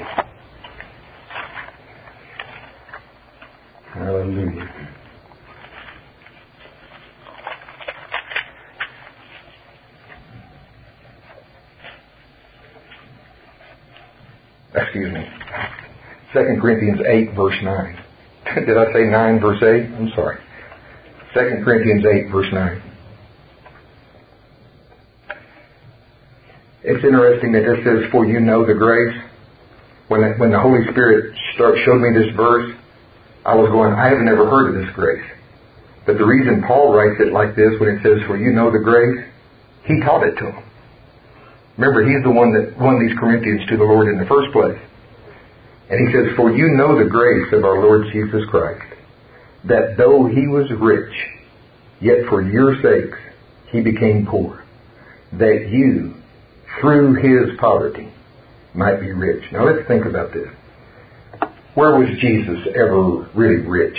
Hallelujah. Excuse me. Second Corinthians eight, verse nine. Did I say nine, verse eight? I'm sorry. Second Corinthians eight, verse nine. It's interesting that this says, for you know the grace. When the, when the Holy Spirit start, showed me this verse, I was going, I have never heard of this grace. But the reason Paul writes it like this, when it says, for you know the grace, he taught it to them. Remember, he's the one that won these Corinthians to the Lord in the first place. And he says, for you know the grace of our Lord Jesus Christ, that though he was rich, yet for your sakes he became poor, that you, through his poverty, might be rich. Now let's think about this. Where was Jesus ever really rich?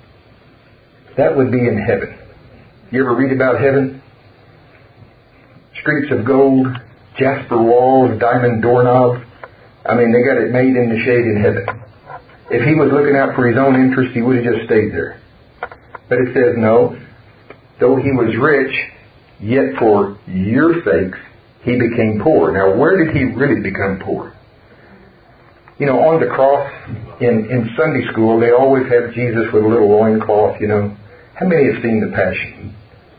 That would be in heaven. You ever read about heaven? Streets of gold, jasper walls, diamond doorknobs. I mean, they got it made in the shade in heaven. If he was looking out for his own interest, he would have just stayed there. But it says, no, though he was rich, yet for your sakes, he became poor. Now, where did he really become poor? You know, on the cross, in, in Sunday school, they always have Jesus with a little loincloth, you know. How many have seen The Passion?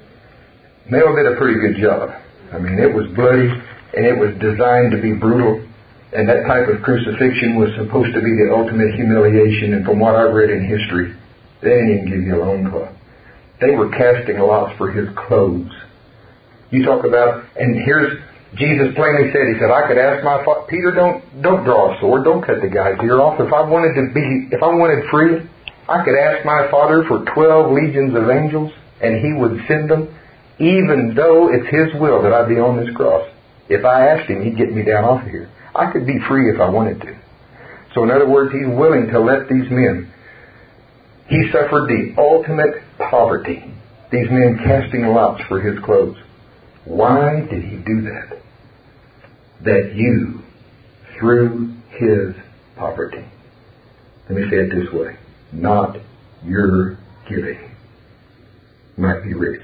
Mel did a pretty good job. I mean, it was bloody, and it was designed to be brutal. And that type of crucifixion was supposed to be the ultimate humiliation. And from what I've read in history, they didn't even give you a loincloth. They were casting lots for his clothes. You talk about, and here's, Jesus plainly said, he said, I could ask my father, Peter, don't don't draw a sword, don't cut the guy's ear off. If I wanted to be, if I wanted free, I could ask my Father for twelve legions of angels, and he would send them, even though it's his will that I be on this cross. If I asked him, he'd get me down off of here. I could be free if I wanted to. So in other words, he's willing to let these men, he suffered the ultimate poverty. These men casting lots for his clothes. Why did he do that? That you, through his poverty, let me say it this way, not your giving, might be rich.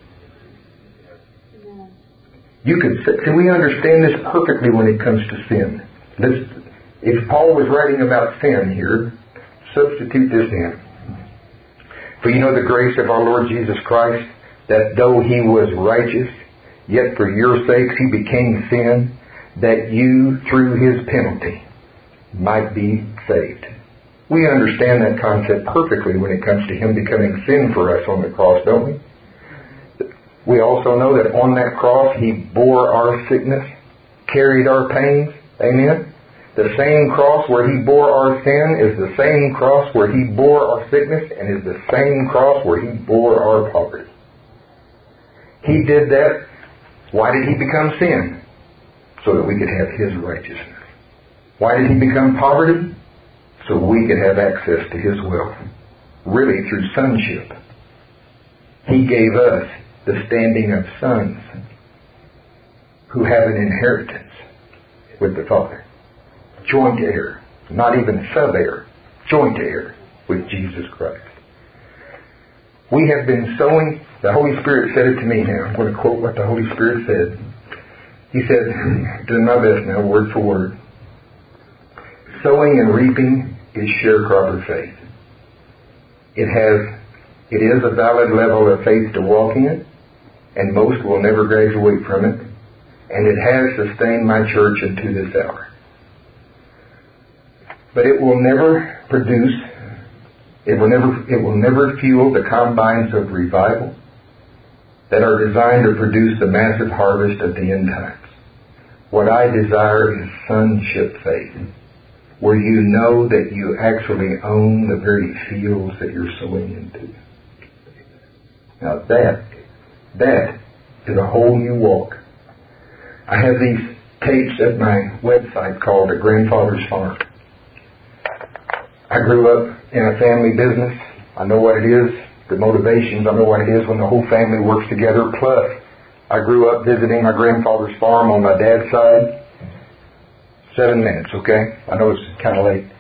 You could, can we understand this perfectly when it comes to sin? Let's, if Paul was writing about sin here, substitute this in. For you know the grace of our Lord Jesus Christ, that though he was righteous, yet for your sakes he became sin, that you, through his penalty, might be saved. We understand that concept perfectly when it comes to Him becoming sin for us on the cross, don't we? We also know that on that cross He bore our sickness, carried our pains. Amen? The same cross where He bore our sin is the same cross where He bore our sickness, and is the same cross where He bore our poverty. He did that. Why did He become sin? So that we could have His righteousness. Why did He become poverty? So we could have access to His wealth. Really through sonship. He gave us the standing of sons who have an inheritance with the Father. Joint heir. Not even sub-heir. Joint heir with Jesus Christ. We have been sowing. The Holy Spirit said it to me now. I'm going to quote what the Holy Spirit said. He said, doing my best now, word for word. Sowing and reaping is sharecropper faith. It has, it is a valid level of faith to walk in, and most will never graduate from it, and it has sustained my church into this hour. But it will never produce, it will never, it will never fuel the combines of revival that are designed to produce the massive harvest of the end times. What I desire is sonship faith, where you know that you actually own the very fields that you're sowing into. Now that, that is a whole new walk. I have these tapes at my website called A Grandfather's Farm. I grew up in a family business. I know what it is, the motivations. I know what it is when the whole family works together. Plus, I grew up visiting my grandfather's farm on my dad's side. Seven minutes, okay? I know it's kind of late.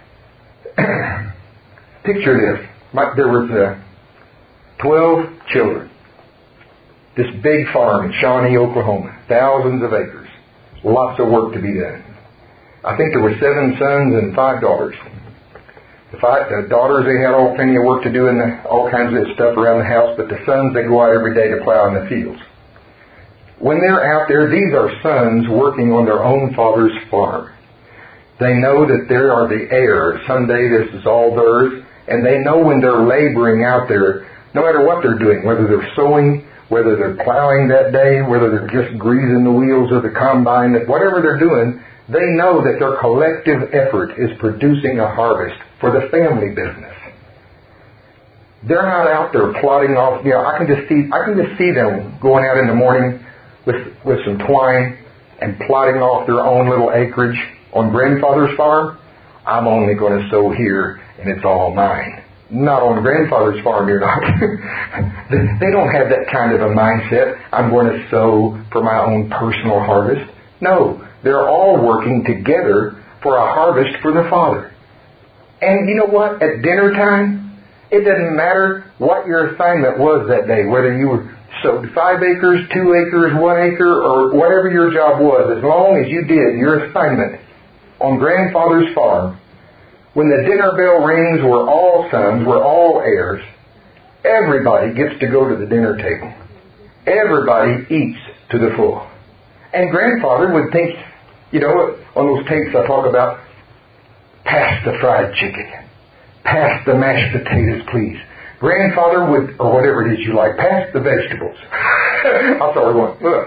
Picture this. My, there was uh, twelve children. This big farm in Shawnee, Oklahoma. Thousands of acres. Lots of work to be done. I think there were seven sons and five daughters. The, five, the daughters, they had all plenty of work to do and the, all kinds of stuff around the house, but the sons, they go out every day to plow in the fields. When they're out there, these are sons working on their own father's farm. They know that they are the heirs. Someday this is all theirs. And they know when they're laboring out there, no matter what they're doing, whether they're sowing, whether they're plowing that day, whether they're just greasing the wheels of the combine, whatever they're doing, they know that their collective effort is producing a harvest for the family business. They're not out there plodding off. You know, I can just see, I can just see them going out in the morning with with some twine and plodding off their own little acreage. On grandfather's farm, I'm only going to sow here and it's all mine. Not on grandfather's farm, you're not. They don't have that kind of a mindset. I'm going to sow for my own personal harvest. No, they're all working together for a harvest for the Father. And you know what? At dinner time, it doesn't matter what your assignment was that day, whether you were sowed five acres, two acres, one acre, or whatever your job was, as long as you did your assignment on grandfather's farm, when the dinner bell rings, we're all sons, we're all heirs. Everybody gets to go to the dinner table. Everybody eats to the full. And grandfather would think, you know, on those tapes I talk about, pass the fried chicken. Pass the mashed potatoes, please. Grandfather would, or whatever it is you like, pass the vegetables. I started going, ugh.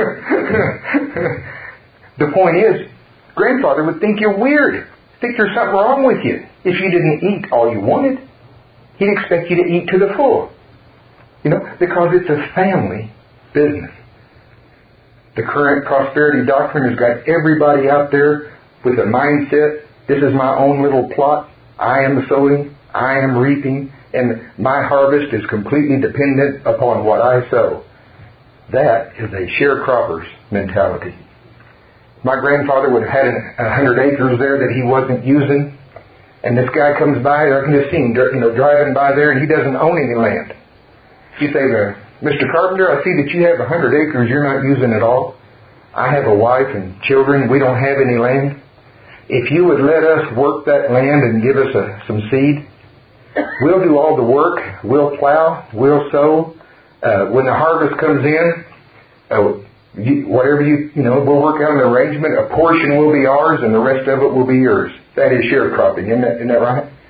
The point is, grandfather would think you're weird. Think there's something wrong with you if you didn't eat all you wanted. He'd expect you to eat to the full. You know, because it's a family business. The current prosperity doctrine has got everybody out there with a mindset, this is my own little plot. I am sowing, I am reaping, and my harvest is completely dependent upon what I sow. That is a sharecropper's mentality. My grandfather would have had a hundred acres there that he wasn't using, and this guy comes by, I can just see him, you know, driving by there, and he doesn't own any land. You say, Mister Carpenter, I see that you have a hundred acres you're not using at all. I have a wife and children. We don't have any land. If you would let us work that land and give us a, some seed, we'll do all the work. We'll plow. We'll sow. Uh, when the harvest comes in, uh, you, whatever you, you know, we'll work out an arrangement. A portion will be ours and the rest of it will be yours. That is sharecropping. Isn't that, isn't that right?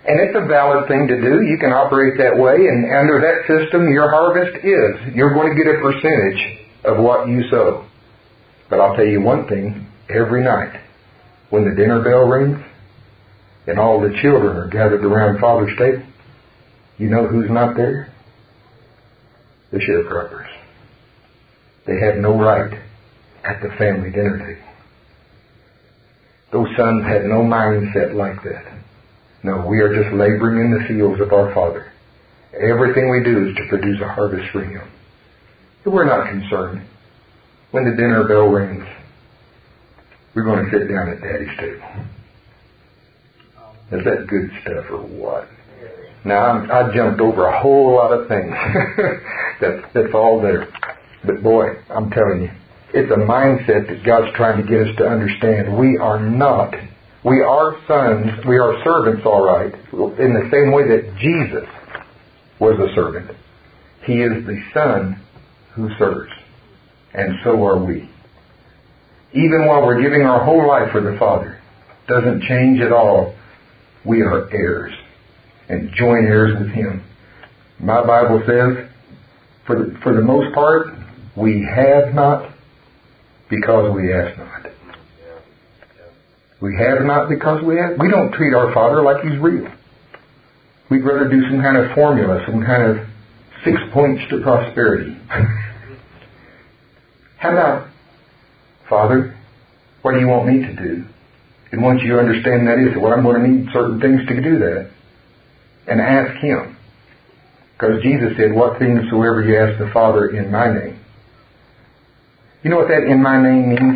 And it's a valid thing to do. You can operate that way, and under that system, your harvest is. You're going to get a percentage of what you sow. But I'll tell you one thing, every night, when the dinner bell rings, and all the children are gathered around Father's table, you know who's not there? The sharecroppers. They have no right at the family dinner table. Those sons had no mindset like that. No, we are just laboring in the fields of our Father. Everything we do is to produce a harvest for Him. But we're not concerned. When the dinner bell rings, we're going to sit down at Daddy's table. Is that good stuff or what? Now, I'm, I jumped over a whole lot of things. that's, that's all there. But boy, I'm telling you, it's a mindset that God's trying to get us to understand. We are not, we are sons, we are servants, all right, in the same way that Jesus was a servant. He is the Son who serves. And so are we. Even while we're giving our whole life for the Father, doesn't change at all. We are heirs and joint heirs with Him. My Bible says, for the, for the most part, we have not because we ask not. We have not because we ask. We don't treat our Father like He's real. We'd rather do some kind of formula, some kind of six points to prosperity. How about, Father, what do you want me to do? And once you understand that is, well, I'm going to need certain things to do that. And ask Him. Because Jesus said, what things soever you ask the Father in my name. You know what that in my name means?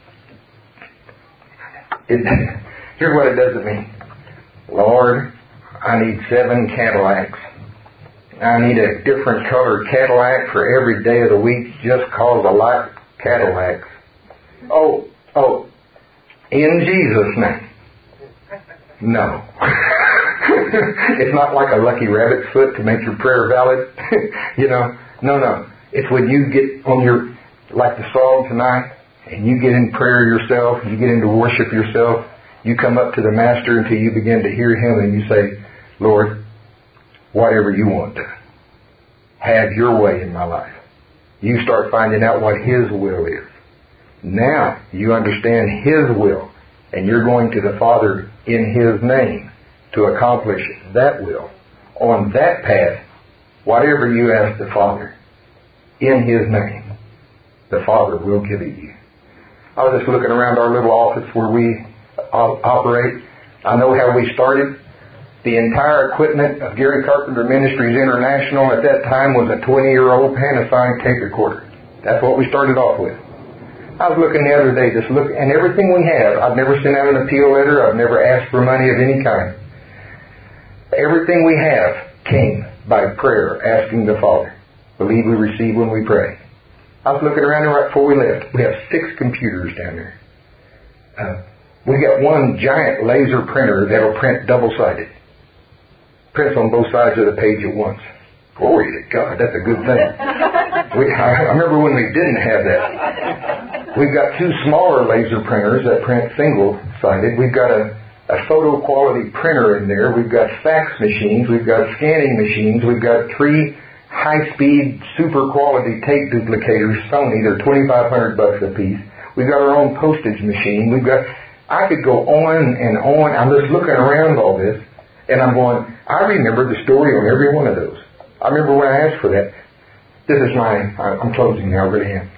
It, here's what it doesn't mean. Lord, I need seven Cadillacs. I need a different colored Cadillac for every day of the week just cause I like Cadillacs. Oh, oh, in Jesus' name. No. It's not like a lucky rabbit's foot to make your prayer valid. You know, no, no. It's when you get on your, like the psalm tonight, and you get in prayer yourself, you get into worship yourself, you come up to the Master until you begin to hear Him and you say, Lord, whatever you want to, have your way in my life. You start finding out what His will is. Now you understand His will, and you're going to the Father in His name to accomplish that will. On that path, whatever you ask the Father in His name, the Father will give it you. I was just looking around our little office where we operate. I know how we started. The entire equipment of Gary Carpenter Ministries International at that time was a twenty-year-old Panasonic tape recorder. That's what we started off with. I was looking the other day, just look, and everything we have, I've never sent out an appeal letter, I've never asked for money of any kind. Everything we have came by prayer, asking the Father. Believe we receive when we pray. I was looking around there right before we left. We have six computers down there. Uh, we got one giant laser printer that'll print double-sided. Prints on both sides of the page at once. Glory to God, that's a good thing. We, I, I remember when we didn't have that. We've got two smaller laser printers that print single-sided. We've got a, a photo quality printer in there. We've got fax machines. We've got scanning machines. We've got three high-speed, super quality tape duplicators, Sony. They're twenty-five hundred bucks a piece. We've got our own postage machine. We've got, I could go on and on. I'm just looking around all this, and I'm going, I remember the story on every one of those. I remember when I asked for that. This is my, I'm closing now, I really am.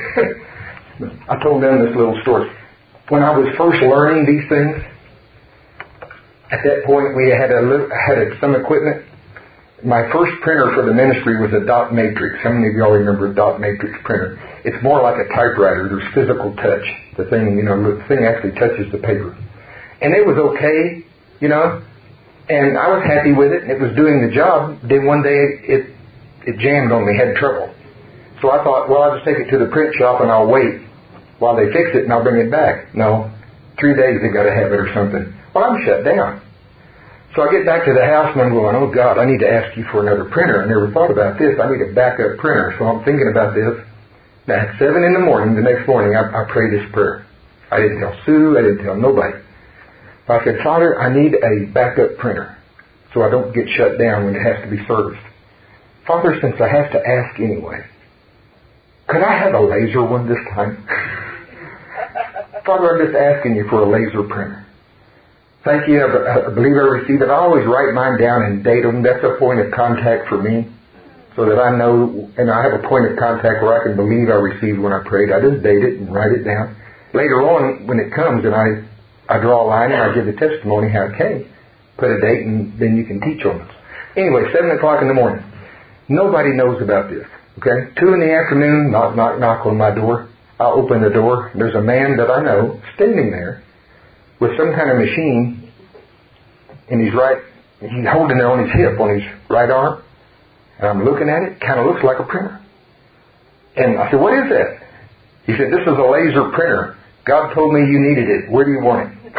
I told them this little story. When I was first learning these things, at that point we had a little, had a, some equipment. My first printer for the ministry was a dot matrix. How many of y'all remember a dot matrix printer? It's more like a typewriter. There's physical touch. The thing, you know, the thing actually touches the paper. And it was okay, you know, and I was happy with it, and it was doing the job. Then one day it it jammed on me, had trouble. So I thought, well, I'll just take it to the print shop and I'll wait while they fix it and I'll bring it back. No, three days they got to have it or something. Well, I'm shut down. So I get back to the house and I'm going, oh God, I need to ask you for another printer. I never thought about this. I need a backup printer. So I'm thinking about this. Now at seven in the morning, the next morning, I, I prayed this prayer. I didn't tell Sue. I didn't tell nobody. I said, Father, I need a backup printer. so I don't get shut down when it has to be serviced. Father, since I have to ask anyway, could I have a laser one this time? Father, I'm just asking you for a laser printer. Thank you. I believe I received it. I always write mine down and date them. That's a point of contact for me, so that I know, and I have a point of contact where I can believe I received when I prayed. I just date it and write it down. Later on, when it comes, and I, I draw a line and I give the testimony how it came, put a date, and then you can teach on it. Anyway, seven o'clock in the morning. Nobody knows about this. Okay? Two in the afternoon, knock, knock, knock on my door. I open the door. There's a man that I know standing there with some kind of machine, and he's right, he's holding it on his hip, on his right arm. And I'm looking at it, kind of looks like a printer. And I said, what is that? He said, this is a laser printer. God told me you needed it. Where do you want it?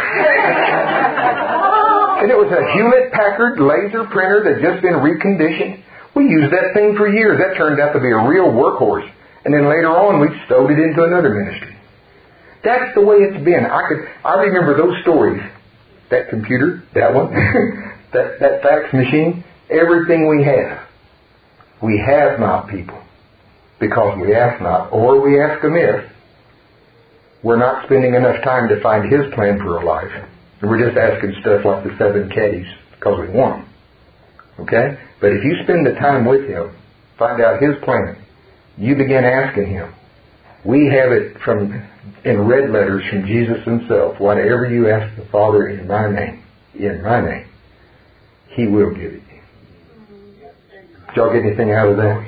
And it was a Hewlett-Packard laser printer that had just been reconditioned. We used that thing for years. That turned out to be a real workhorse. And then later on, we stowed it into another ministry. That's the way it's been. I could, I remember those stories. That computer, that one, that, that fax machine, everything we have. We have not, people, because we ask not, or we ask amiss. We're not spending enough time to find His plan for our life. And we're just asking stuff like the seven caddies because we want them. Okay? But if you spend the time with Him, find out His plan, you begin asking Him. We have it from in red letters from Jesus Himself. Whatever you ask the Father in my name, in my name, He will give it you. Did y'all get anything out of that?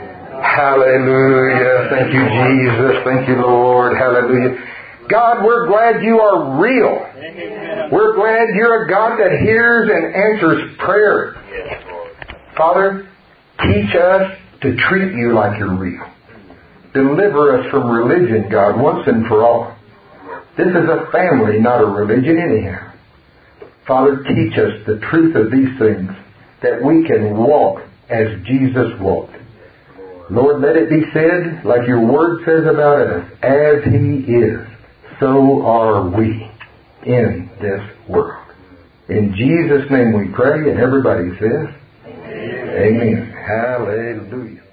Hallelujah. Thank you, Jesus. Thank you, Lord. Hallelujah. God, we're glad you are real. We're glad you're a God that hears and answers prayer. Father, teach us to treat you like you're real. Deliver us from religion, God, once and for all. This is a family, not a religion anyhow. Father, teach us the truth of these things, that we can walk as Jesus walked. Lord, let it be said, like your word says about us, as He is, so are we in this world. In Jesus' name we pray, and everybody says, Amen. Amen. Hallelujah.